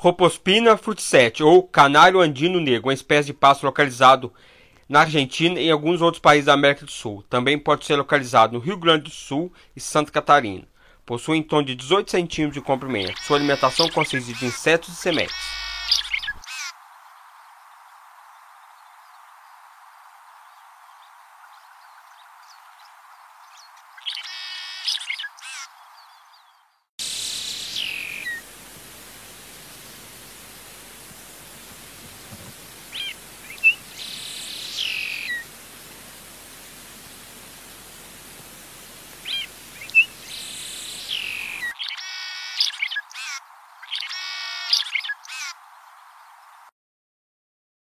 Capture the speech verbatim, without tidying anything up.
Rhopospina frutescente, ou canário andino negro, uma espécie de pássaro localizado na Argentina e em alguns outros países da América do Sul. Também pode ser localizado no Rio Grande do Sul e Santa Catarina. Possui em torno de dezoito centímetros de comprimento. Sua alimentação consiste de insetos e sementes.